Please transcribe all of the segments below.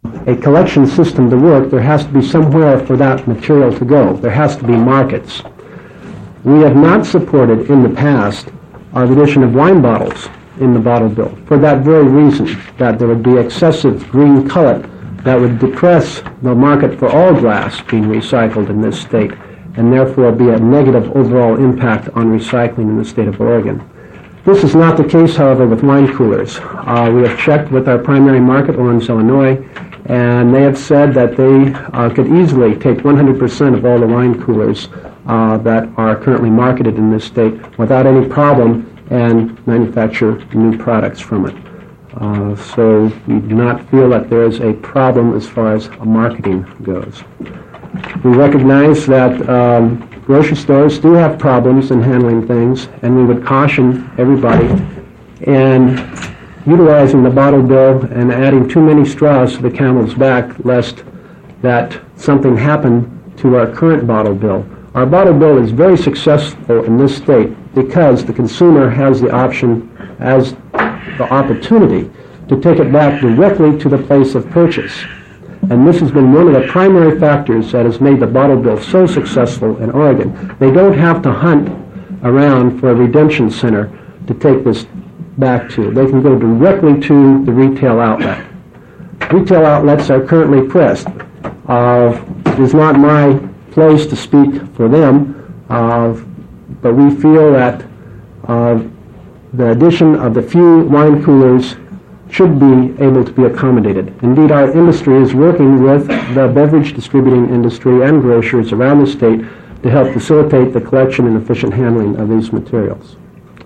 a collection system to work, there has to be somewhere for that material to go. There has to be markets. We have not supported in the past our addition of wine bottles in the bottle bill for that very reason, that there would be excessive green color that would depress the market for all glass being recycled in this state, and therefore be a negative overall impact on recycling in the state of Oregon. This is not the case, however, with wine coolers. We have checked with our primary market, Lawrence, Illinois, and they have said that they could easily take 100% of all the wine coolers that are currently marketed in this state without any problem and manufacture new products from it. So we do not feel that there is a problem as far as marketing goes. We recognize that grocery stores do have problems in handling things, and we would caution everybody in utilizing the bottle bill and adding too many straws to the camel's back, lest that something happen to our current bottle bill. Our bottle bill is very successful in this state because the consumer has the option, as the opportunity, to take it back directly to the place of purchase. And this has been one of the primary factors that has made the bottle bill so successful in Oregon. They don't have to hunt around for a redemption center to take this back to. They can go directly to the retail outlet. Retail outlets are currently pressed. It is not my place to speak for them, but we feel that the addition of the few wine coolers should be able to be accommodated. Indeed, our industry is working with the beverage distributing industry and grocers around the state to help facilitate the collection and efficient handling of these materials.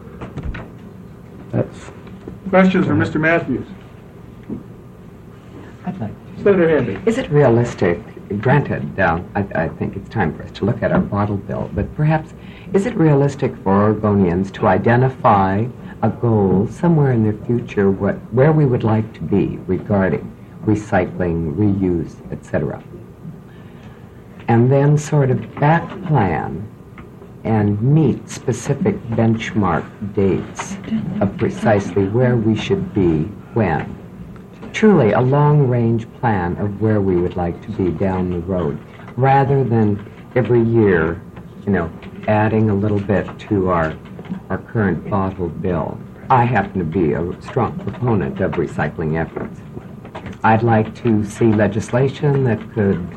That's questions for Mr. Matthews? I'd like Senator Hamby. Is it realistic, granted, I think it's time for us to look at our bottle bill, but perhaps, is it realistic for Oregonians to identify a goal somewhere in the future where we would like to be regarding recycling, reuse, etc., and then sort of back plan and meet specific benchmark dates of precisely where we should be when? Truly a long-range plan of where we would like to be down the road, rather than every year, adding a little bit to our current bottle bill. I happen to be a strong proponent of recycling efforts. I'd like to see legislation that could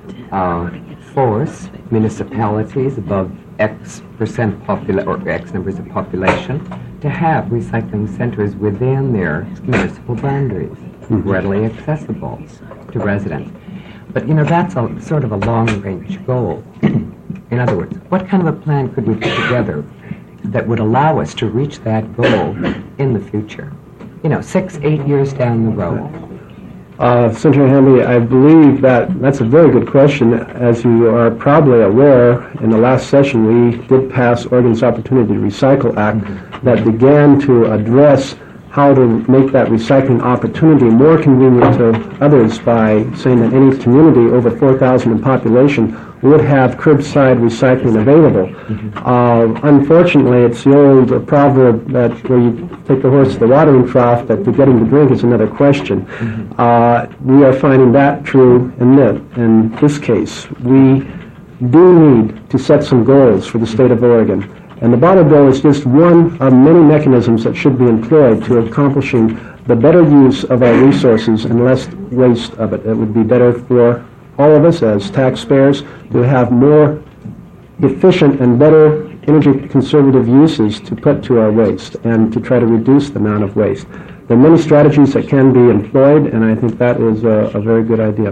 force municipalities above X percent or X numbers of population to have recycling centers within their municipal boundaries, readily accessible to residents. But, that's a sort of a long-range goal. In other words, what kind of a plan could we put together that would allow us to reach that goal in the future? 6-8 years down the road. Senator Hamby, I believe that's a very good question. As you are probably aware, in the last session we did pass Oregon's Opportunity to Recycle Act that began to address how to make that recycling opportunity more convenient to others by saying that any community over 4,000 in population would have curbside recycling available. Unfortunately, it's the old proverb that where you take the horse to the watering trough, that to getting to drink is another question. We are finding that true in this case. We do need to set some goals for the state of Oregon. And the bottle bill is just one of many mechanisms that should be employed to accomplishing the better use of our resources and less waste of it. It would be better for all of us as taxpayers to have more efficient and better energy conservative uses to put to our waste and to try to reduce the amount of waste. There are many strategies that can be employed, and I think that is a very good idea.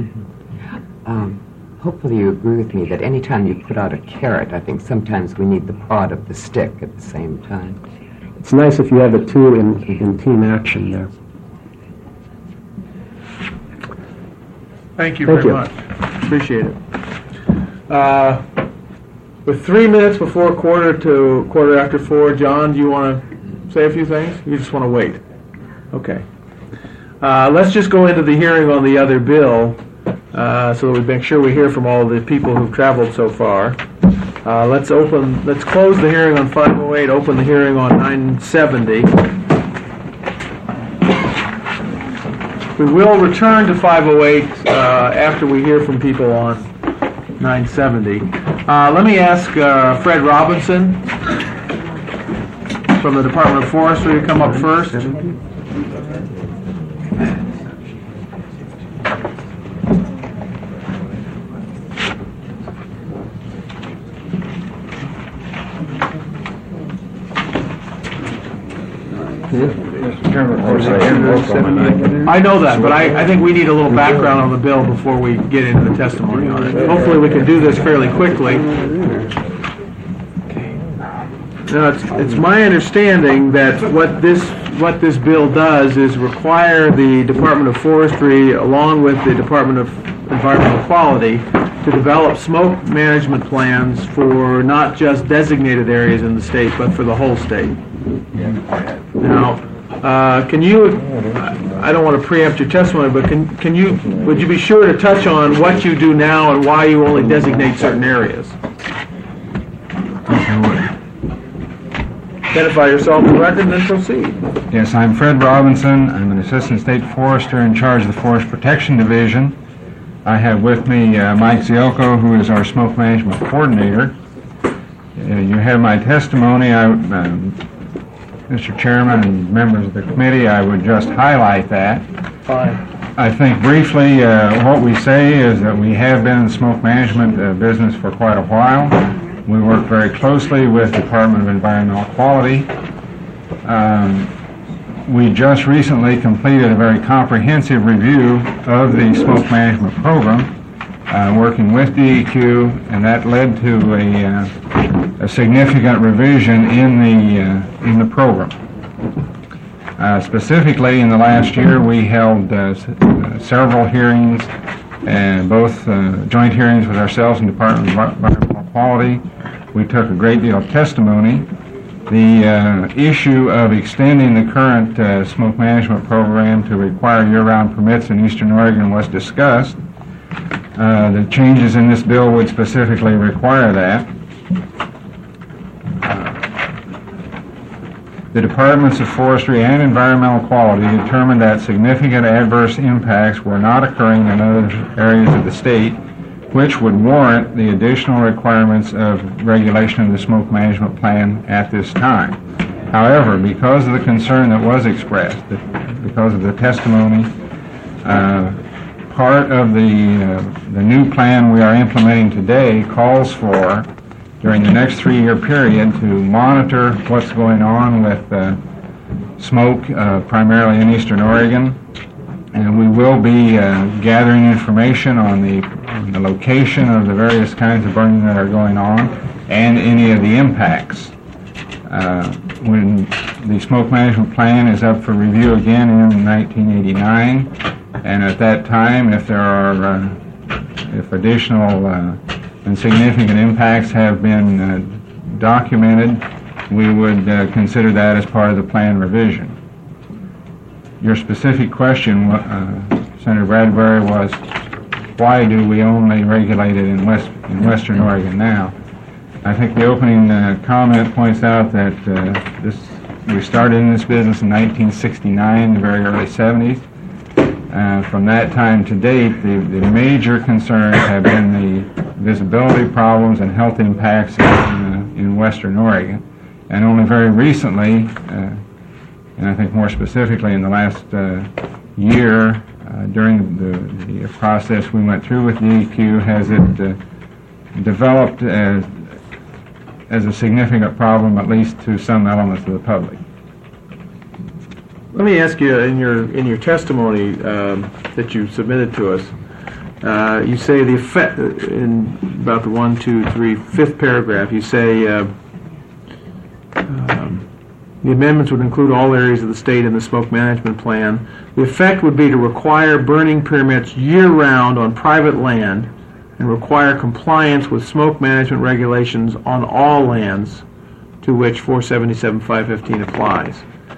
Hopefully you agree with me that any time you put out a carrot, I think sometimes we need the prod of the stick at the same time. It's nice if you have the two in team action there. Thank you very much. Appreciate it. With 3 minutes before quarter after 4, John, do you want to say a few things? You just want to wait? Okay. Let's just go into the hearing on the other bill so that we make sure we hear from all the people who've traveled so far. Let's close the hearing on 508, open the hearing on 970. We will return to 508 after we hear from people on 970. Let me ask Fred Robinson from the Department of Forestry to come up first. I know that, but I think we need a little background on the bill before we get into the testimony on it. Hopefully we can do this fairly quickly. Now, it's my understanding that what this bill does is require the Department of Forestry, along with the Department of Environmental Quality, to develop smoke management plans for not just designated areas in the state, but for the whole state. Now, can you, I don't want to preempt your testimony, but would you be sure to touch on what you do now and why you only designate certain areas? Identify yourself for the record and then proceed. Yes, I'm Fred Robinson. I'm an Assistant State Forester in charge of the Forest Protection Division. I have with me Mike Zielko, who is our Smoke Management Coordinator. You have my testimony. Mr. Chairman and members of the committee, I would just highlight that. Fine. I think briefly what we say is that we have been in the smoke management business for quite a while. We work very closely with the Department of Environmental Quality. We just recently completed a very comprehensive review of the smoke management program, working with DEQ, and that led to a significant revision in the program. Specifically, in the last year, we held several hearings, and both joint hearings with ourselves and Department of Environmental Quality. We took a great deal of testimony. The issue of extending the current smoke management program to require year-round permits in Eastern Oregon was discussed. The changes in this bill would specifically require that. The Departments of Forestry and Environmental Quality determined that significant adverse impacts were not occurring in other areas of the state, which would warrant the additional requirements of regulation of the smoke management plan at this time. However, because of the concern that was expressed, because of the testimony, part of the new plan we are implementing today calls for, during the next 3-year period, to monitor what's going on with smoke, primarily in Eastern Oregon. And we will be gathering information on the location of the various kinds of burning that are going on and any of the impacts. When the smoke management plan is up for review again in 1989, and at that time, if there are if additional and significant impacts have been documented, we would consider that as part of the plan revision. Your specific question, Senator Bradbury, was why do we only regulate it in Western Oregon now? I think the opening comment points out that we started in this business in 1969, the very early 70s. From that time to date, the major concerns have been the visibility problems and health impacts in Western Oregon. And only very recently, and I think more specifically in the last year, during the process we went through with DEQ, has it developed as a significant problem, at least to some elements of the public. Let me ask you, in your testimony that you submitted to us, you say the effect, in about the 1, 2, 3, 5th paragraph, you say the amendments would include all areas of the state in the smoke management plan. The effect would be to require burning permits year-round on private land and require compliance with smoke management regulations on all lands to which 477-515 applies.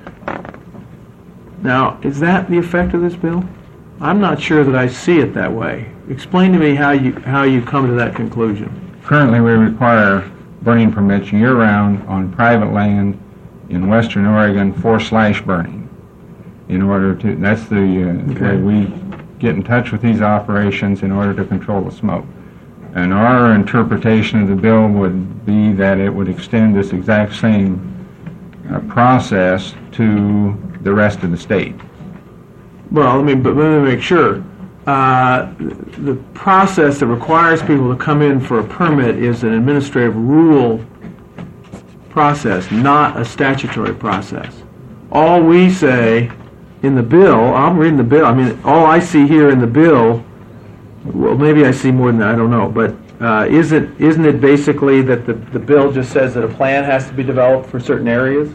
Now, is that the effect of this bill? I'm not sure that I see it that way. Explain to me how you come to that conclusion. Currently, we require burning permits year-round on private land in Western Oregon for slash burning. in order to, that's the way we get in touch with these operations in order to control the smoke. And our interpretation of the bill would be that it would extend this exact same process to the rest of the state. Well, let me make sure. The process that requires people to come in for a permit is an administrative rule process, not a statutory process. All we say in the bill, I'm reading the bill, I mean, all I see here in the bill, well, maybe I see more than that, I don't know, but isn't it basically that the bill just says that a plan has to be developed for certain areas?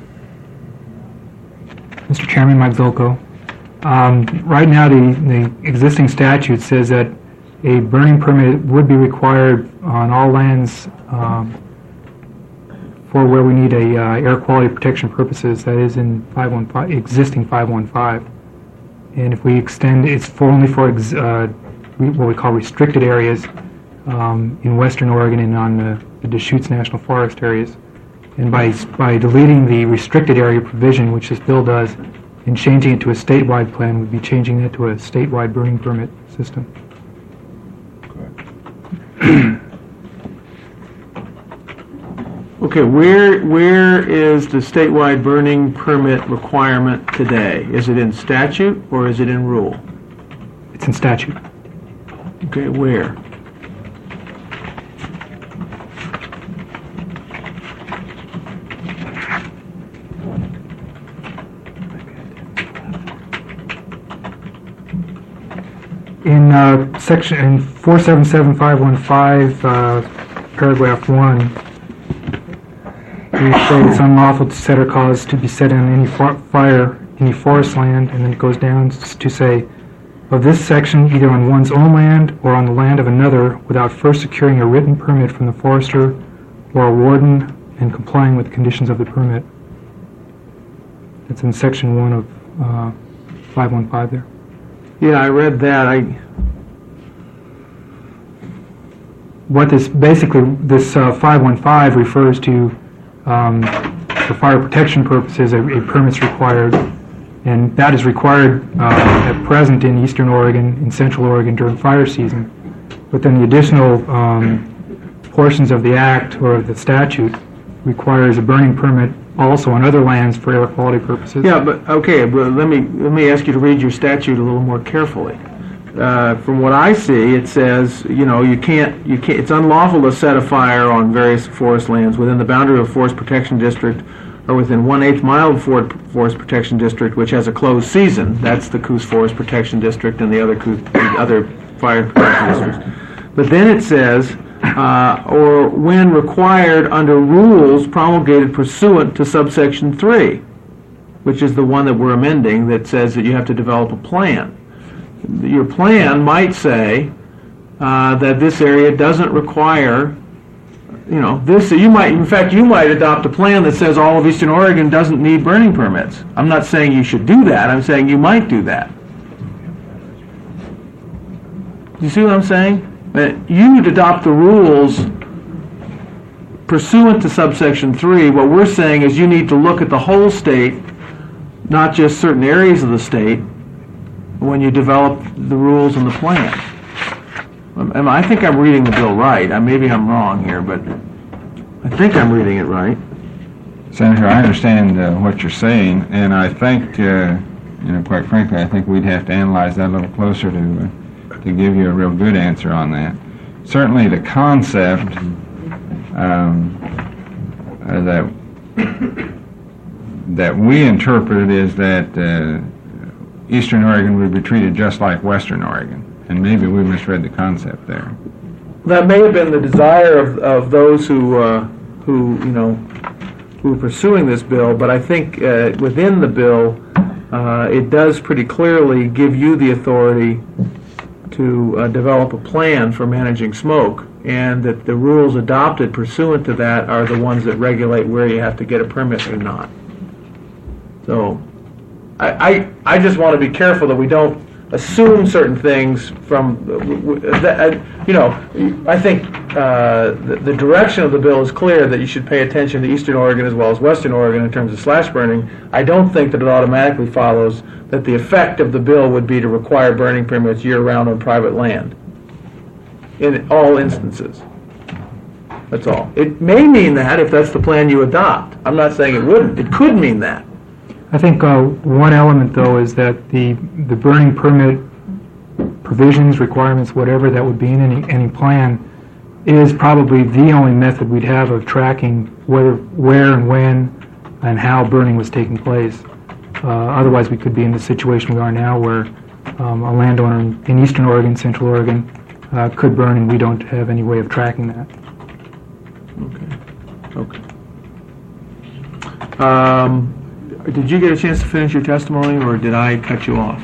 Mr. Chairman, Mike Zolko. Right now, the existing statute says that a burning permit would be required on all lands for where we need a air quality protection purposes. That is in 515, existing 515. And if we extend, it's only for what we call restricted areas in western Oregon and on the Deschutes National Forest areas. And by deleting the restricted area provision, which this bill does, and changing it to a statewide plan, we'd be changing that to a statewide burning permit system. Okay, where is the statewide burning permit requirement today? Is it in statute or is it in rule? It's in statute. Okay, where? In section 477515, paragraph 1, we say it's unlawful to set or cause to be set on any fire, any forest land, and then it goes down to say, of this section, either on one's own land or on the land of another, without first securing a written permit from the forester or a warden and complying with the conditions of the permit. That's in section 1 of 515 there. Yeah, I read that. What this 515 refers to, for fire protection purposes, a permit's required, and that is required at present in eastern Oregon, in central Oregon during fire season. But then the additional portions of the act or of the statute requires a burning permit also on other lands for air quality purposes. Yeah, but okay, but let me ask you to read your statute a little more carefully. From what I see, it says, you can't. It's unlawful to set a fire on various forest lands within the boundary of a forest protection district or within 1/8 mile of forest protection district, which has a closed season. That's the Coos Forest Protection District and the other fire protection districts. But then it says, or when required under rules promulgated pursuant to subsection 3, which is the one that we're amending that says that you have to develop a plan. Your plan might say that this area doesn't require, this. You might adopt a plan that says all of Eastern Oregon doesn't need burning permits. I'm not saying you should do that. I'm saying you might do that. Do you see what I'm saying? You would adopt the rules pursuant to subsection 3. What we're saying is you need to look at the whole state, not just certain areas of the state, when you develop the rules and the plan. I think I'm reading the bill right. Maybe I'm wrong here, but I think I'm reading it right. Senator, I understand what you're saying, and I think, quite frankly, I think we'd have to analyze that a little closer to give you a real good answer on that. Certainly the concept that we interpreted is that Eastern Oregon would be treated just like Western Oregon, and maybe we misread the concept there. That may have been the desire of those who are pursuing this bill, but I think within the bill it does pretty clearly give you the authority to develop a plan for managing smoke, and that the rules adopted pursuant to that are the ones that regulate where you have to get a permit or not. So I just want to be careful that we don't assume certain things from, I think the direction of the bill is clear that you should pay attention to Eastern Oregon as well as Western Oregon in terms of slash burning. I don't think that it automatically follows that the effect of the bill would be to require burning permits year-round on private land in all instances. That's all. It may mean that if that's the plan you adopt. I'm not saying it wouldn't. It could mean that. I think one element, though, is that the burning permit provisions, requirements, whatever that would be in any plan, is probably the only method we'd have of tracking where and when and how burning was taking place. Otherwise, we could be in the situation we are now where a landowner in Eastern Oregon, Central Oregon, could burn, and we don't have any way of tracking that. Okay. Did you get a chance to finish your testimony, or did I cut you off?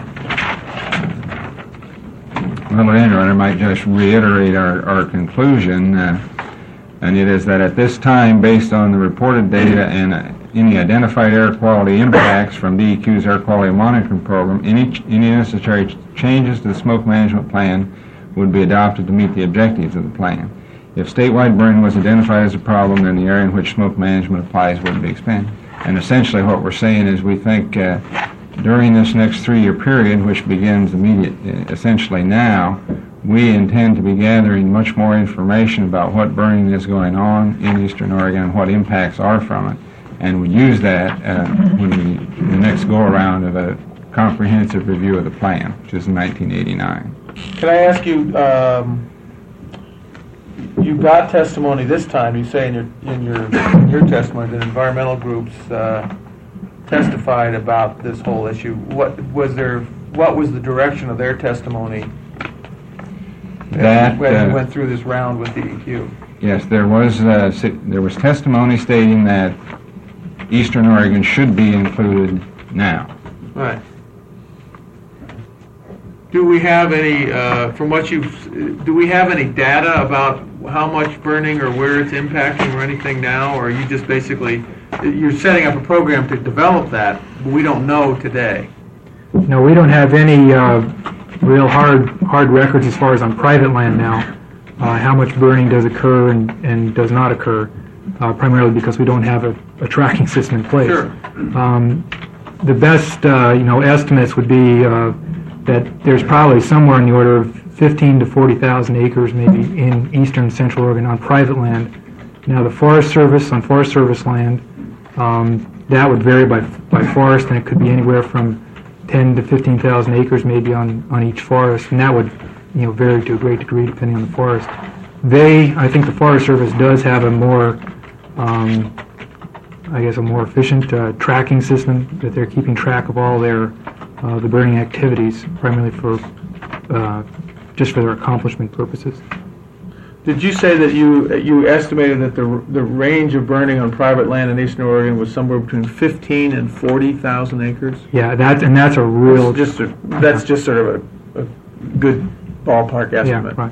Well, Andrew, I might just reiterate our conclusion, and it is that at this time, based on the reported data and any identified air quality impacts from DEQ's air quality monitoring program, any necessary changes to the smoke management plan would be adopted to meet the objectives of the plan. If statewide burning was identified as a problem, then the area in which smoke management applies would be expanded. And essentially what we're saying is we think during this next 3-year period, which begins essentially now, we intend to be gathering much more information about what burning is going on in Eastern Oregon and what impacts are from it. And we use that when the next go-around of a comprehensive review of the plan, which is in 1989. Can I ask you, you got testimony this time. You say in your testimony that environmental groups testified about this whole issue. What was the direction of their testimony when you went through this round with DEQ? Yes, there was testimony stating that Eastern Oregon should be included now. Right. Do we have any, do we have any data about how much burning or where it's impacting or anything now, or are you just basically, you're setting up a program to develop that, but we don't know today? No, we don't have any real hard records as far as on private land now, how much burning does occur and does not occur, primarily because we don't have a tracking system in place. Sure. The best, estimates would be that there's probably somewhere in the order of 15 to 40,000 acres maybe in eastern and central Oregon on private land. Now the Forest Service, on Forest Service land, that would vary by forest, and it could be anywhere from 10 to 15,000 acres maybe on each forest, and that would vary to a great degree depending on the forest. I think the Forest Service does have a more a more efficient tracking system, that they're keeping track of all their the burning activities, primarily just for their accomplishment purposes. Did you say that you estimated that the range of burning on private land in Eastern Oregon was somewhere between 15 and 40,000 acres? Yeah, that's a real. That's just sort of a good ballpark estimate. Yeah, right.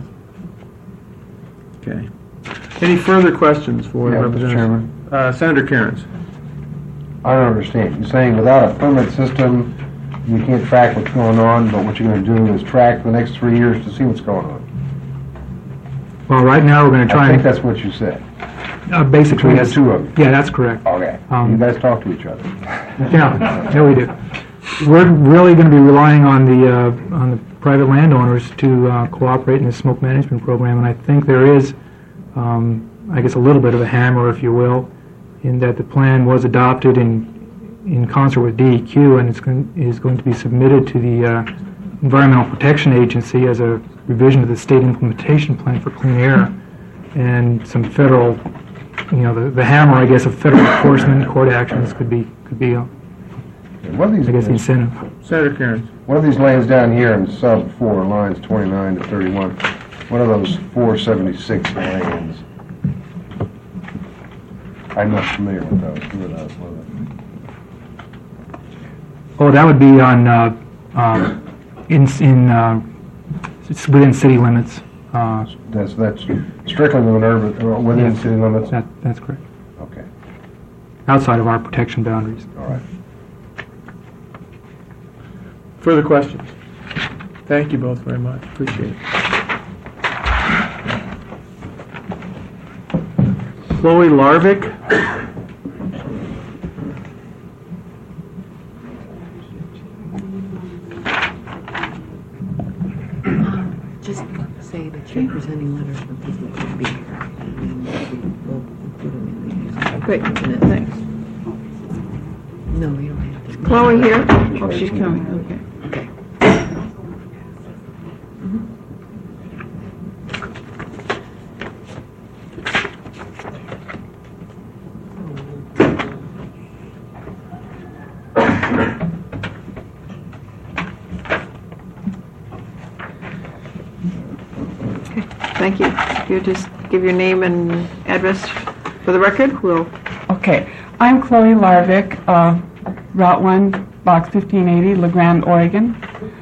Okay. Any further questions for the Mr. Chairman. Senator Cairns? I don't understand. You're saying without a permit system, you can't track what's going on, but what you're going to do is track the next 3 years to see what's going on. Well, right now we're going to try. I think that's what you said. Basically, Between the two of you. Yeah, that's correct. Okay. You guys talk to each other. Yeah, we do. We're really going to be relying on the private landowners to cooperate in the smoke management program, and I think there is, a little bit of a hammer, if you will, in that the plan was adopted in concert with DEQ, and is going to be submitted to the Environmental Protection Agency as a revision of the state implementation plan for clean air, and some federal, the hammer, I guess, of federal enforcement court actions could be What are these, the incentive. Senator Cairns. What are these lands down here in sub 4, lines 29 to 31? What are those 476 lands? I'm not familiar with those. Oh, that would be on it's within city limits. That's strictly within city limits? That's correct. Okay. Outside of our protection boundaries. All right. Further questions? Thank you both very much. Appreciate it. Chloe Larvick. Just say that you're presenting letters when people could be here, and then we'll include them in the Great. minute. Thanks. No, you don't have to. Chloe here? Oh, she's coming, okay. Okay. Thank you. If you just give your name and address for the record, we'll... Okay, I'm Chloe Larvick, Route 1, Box 1580, LeGrand, Oregon.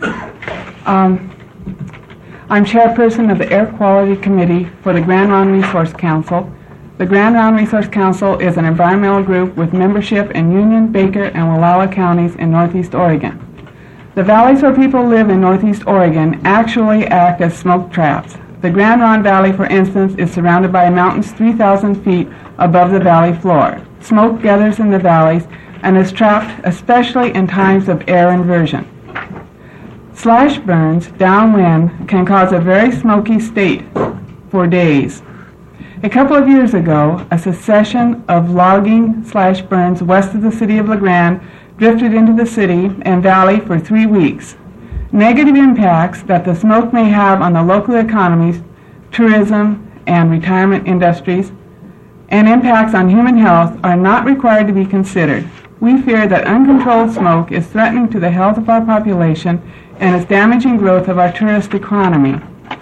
I'm chairperson of the Air Quality Committee for the Grand Ronde Resource Council. The Grand Ronde Resource Council is an environmental group with membership in Union, Baker, and Wallowa counties in Northeast Oregon. The valleys where people live in Northeast Oregon actually act as smoke traps. The Grand Ronde Valley, for instance, is surrounded by mountains 3,000 feet above the valley floor. Smoke gathers in the valleys and is trapped especially in times of air inversion. Slash burns downwind can cause a very smoky state for days. A couple of years ago, a succession of logging slash burns west of the city of LeGrand drifted into the city and valley for 3 weeks. Negative impacts that the smoke may have on the local economies, tourism, and retirement industries, and impacts on human health are not required to be considered. We fear that uncontrolled smoke is threatening to the health of our population and is damaging growth of our tourist economy.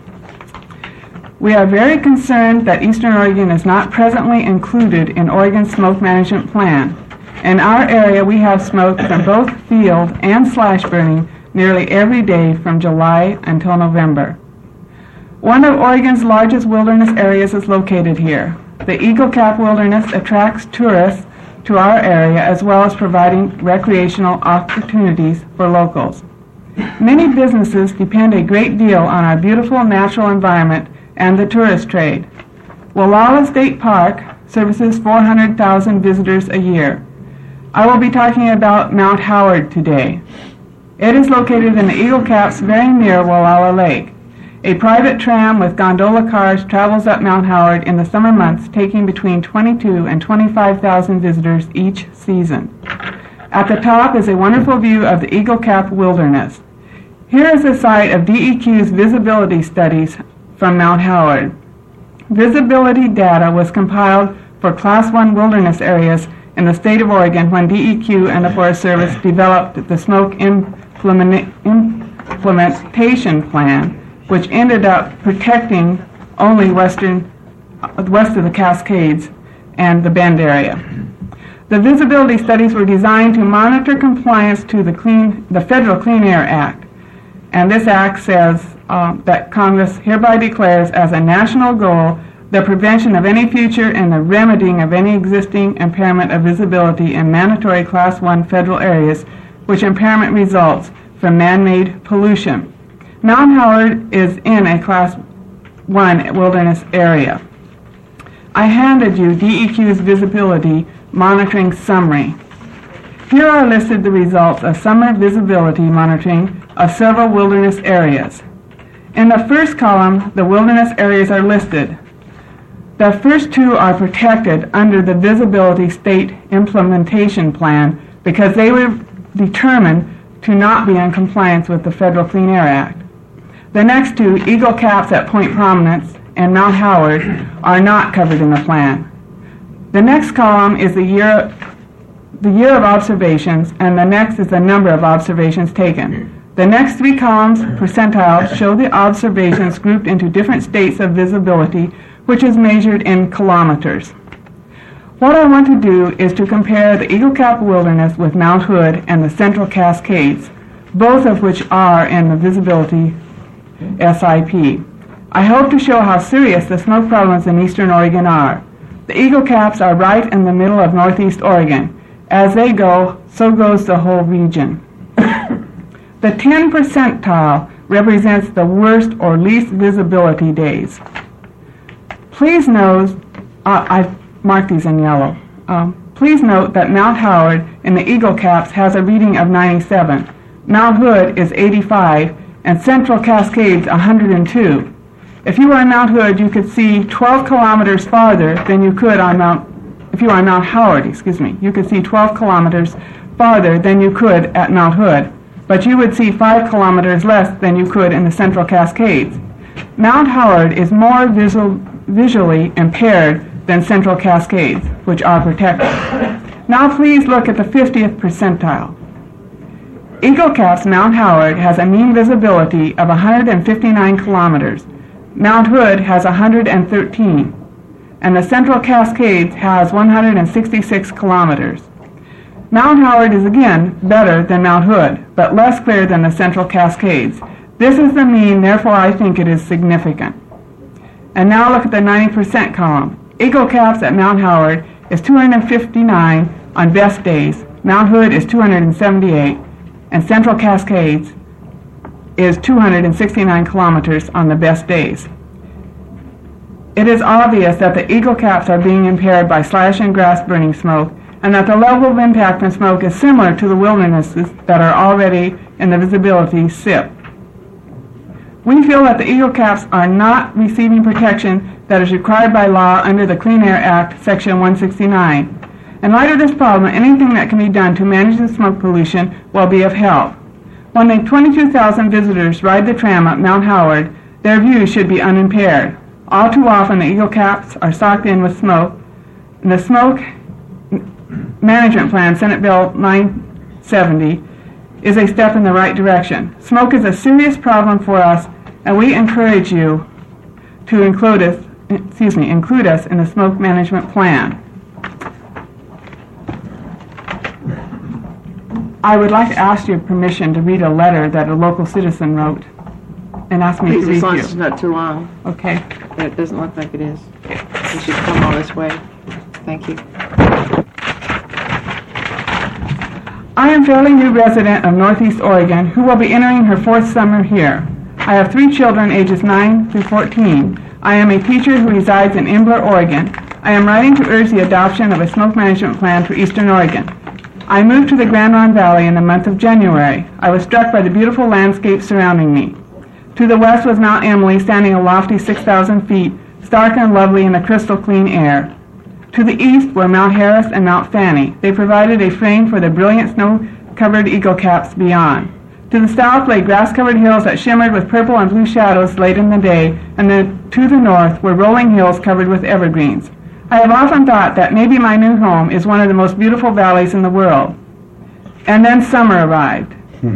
We are very concerned that Eastern Oregon is not presently included in Oregon's smoke management plan. In our area, we have smoke from both field and slash burning nearly every day from July until November. One of Oregon's largest wilderness areas is located here. The Eagle Cap Wilderness attracts tourists to our area as well as providing recreational opportunities for locals. Many businesses depend a great deal on our beautiful natural environment and the tourist trade. Wallowa State Park services 400,000 visitors a year. I will be talking about Mount Howard today. It is located in the Eagle Caps very near Wallowa Lake. A private tram with gondola cars travels up Mount Howard in the summer months, taking between 22 and 25,000 visitors each season. At the top is a wonderful view of the Eagle Cap Wilderness. Here is the site of DEQ's visibility studies from Mount Howard. Visibility data was compiled for Class 1 wilderness areas in the state of Oregon when DEQ and the Forest Service developed the Smoke Implementation Plan, which ended up protecting only west of the Cascades and the Bend area. The visibility studies were designed to monitor compliance to the Federal Clean Air Act. And this act says that Congress hereby declares as a national goal the prevention of any future and the remedying of any existing impairment of visibility in mandatory Class 1 federal areas, which impairment results from man-made pollution. Mount Howard is in a Class 1 wilderness area. I handed you DEQ's visibility monitoring summary. Here are listed the results of summer visibility monitoring of several wilderness areas. In the first column, the wilderness areas are listed. The first two are protected under the Visibility State Implementation Plan because they were determined to not be in compliance with the Federal Clean Air Act. The next two, Eagle Caps at Point Prominence and Mount Howard, are not covered in the plan. The next column is the year of observations, and the next is the number of observations taken. The next three columns, percentiles, show the observations grouped into different states of visibility, which is measured in kilometers. What I want to do is to compare the Eagle Cap Wilderness with Mount Hood and the Central Cascades, both of which are in the visibility SIP. I hope to show how serious the smoke problems in eastern Oregon are. The Eagle Caps are right in the middle of northeast Oregon. As they go, so goes the whole region. The 10 percentile represents the worst or least visibility days. Please note, I've marked these in yellow. Please note that Mount Howard in the Eagle Caps has a reading of 97. Mount Hood is 85, and Central Cascades 102. If you were on Mount Hood, you could see 12 kilometers farther than you could on if you were on Mount Howard, you could see 12 kilometers farther than you could at Mount Hood, but you would see 5 kilometers less than you could in the Central Cascades. Mount Howard is more visually impaired than Central Cascades, which are protected. Now please look at the 50th percentile. Eagle Caps Mount Howard has a mean visibility of 159 kilometers. Mount Hood has 113, and the Central Cascades has 166 kilometers. Mount Howard is again better than Mount Hood, but less clear than the Central Cascades. This is the mean, therefore I think it is significant. And now look at the 90% column. Eagle Caps at Mount Howard is 259 on best days. Mount Hood is 278, and Central Cascades is 269 kilometers on the best days. It is obvious that the Eagle Caps are being impaired by slash and grass burning smoke, and that the level of impact from smoke is similar to the wildernesses that are already in the visibility SIP. We feel that the Eagle Caps are not receiving protection that is required by law under the Clean Air Act, Section 169. In light of this problem, anything that can be done to manage the smoke pollution will be of help. When the 22,000 visitors ride the tram at Mount Howard, their view should be unimpaired. All too often, the Eagle Caps are socked in with smoke, and the Smoke Management Plan, Senate Bill 970, is a step in the right direction. Smoke is a serious problem for us, and we encourage you to include us in the Smoke Management Plan. I would like to ask your permission to read a letter that a local citizen wrote and asked me to read As long you. as it's not too long. Okay. It doesn't look like it is. We should come all this way. Thank you. I am a fairly new resident of Northeast Oregon who will be entering her 4th summer here. I have 3 children ages 9 through 14. I am a teacher who resides in Imbler, Oregon. I am writing to urge the adoption of a smoke management plan for Eastern Oregon. I moved to the Grand Ronde Valley in the month of January. I was struck by the beautiful landscape surrounding me. To the west was Mount Emily, standing a lofty 6,000 feet, stark and lovely in the crystal clean air. To the east were Mount Harris and Mount Fanny. They provided a frame for the brilliant snow-covered Eagle Caps beyond. To the south lay grass-covered hills that shimmered with purple and blue shadows late in the day, and to the north were rolling hills covered with evergreens. I have often thought that maybe my new home is one of the most beautiful valleys in the world. And then summer arrived.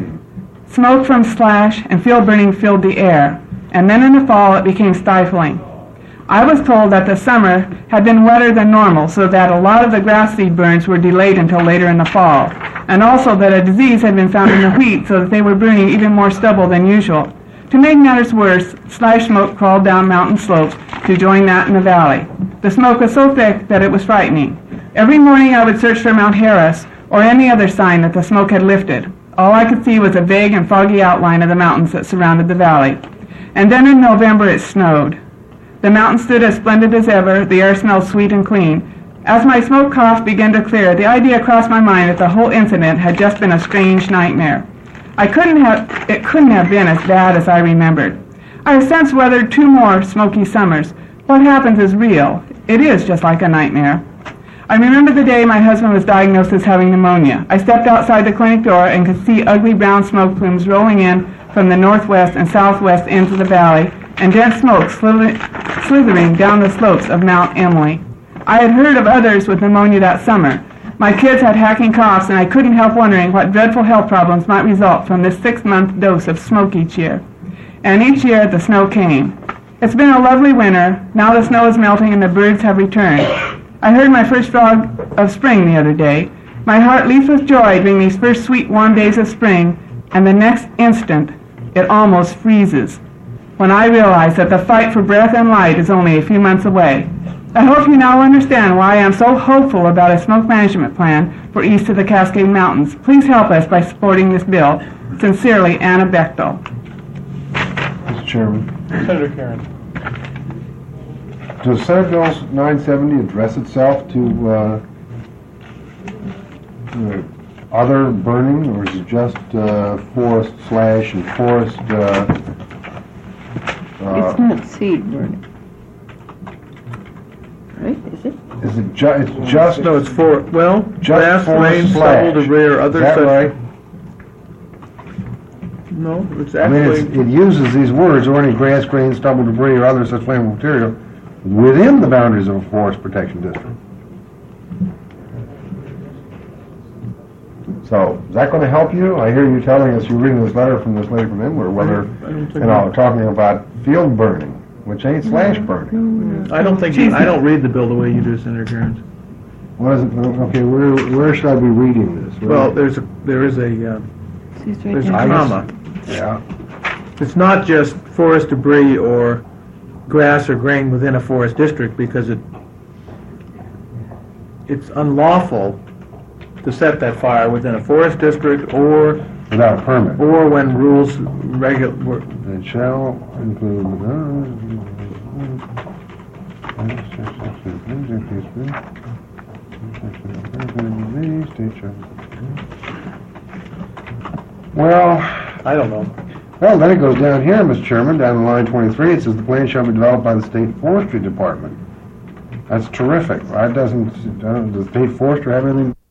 Smoke from slash and field burning filled the air, and then in the fall it became stifling. I was told that the summer had been wetter than normal, so that a lot of the grass seed burns were delayed until later in the fall, and also that a disease had been found in the wheat, so that they were burning even more stubble than usual. To make matters worse, slash smoke crawled down mountain slopes to join that in the valley. The smoke was so thick that it was frightening. Every morning I would search for Mount Harris or any other sign that the smoke had lifted. All I could see was a vague and foggy outline of the mountains that surrounded the valley. And then in November it snowed. The mountains stood as splendid as ever. The air smelled sweet and clean. As my smoke cough began to clear, the idea crossed my mind that the whole incident had just been a strange nightmare. It couldn't have been as bad as I remembered. I have since weathered 2 more smoky summers. What happens is real. It is just like a nightmare. I remember the day my husband was diagnosed as having pneumonia. I stepped outside the clinic door and could see ugly brown smoke plumes rolling in from the northwest and southwest ends of the valley, and dense smoke slithering down the slopes of Mount Emily. I had heard of others with pneumonia that summer. My kids had hacking coughs, and I couldn't help wondering what dreadful health problems might result from this 6-month dose of smoke each year. And each year the snow came. It's been a lovely winter. Now the snow is melting and the birds have returned. I heard my first frog of spring the other day. My heart leaps with joy during these first sweet warm days of spring, and the next instant it almost freezes when I realize that the fight for breath and light is only a few months away. I hope you now understand why I am so hopeful about a smoke management plan for east of the Cascade Mountains. Please help us by supporting this bill. Sincerely, Anna Bechtel. Chairman. Senator Karen. Does Senate Bill 970 address itself to other burning, or is it just forest slash and forest? It's not seed burning. Right, is it? Is it it's just? No, it's for, well, grass, forest rain, slash. stubble, debris, or other Is that such. right? No, it's I mean, actually, it uses these words, or any grass, grain, stubble, debris, or other such flammable material within the boundaries of a forest protection district. So, is that going to help you? I hear you telling us, you're reading this letter from Imler, whether, I don't think talking about field burning, which ain't slash burning. I don't think, I don't read the bill the way you do, Senator Karen. What is it, okay, where should I be reading this? Well, there is a It's right there's a there. comma. Yeah, It's not just forest debris or grass or grain within a forest district, because it's unlawful to set that fire within a forest district or without a permit. when rules It shall include, well, I don't know. well, then it goes down here, Mr. Chairman, down to line 23, it says the plan shall be developed by the State Forestry Department. That's terrific. Does the State Forester have anything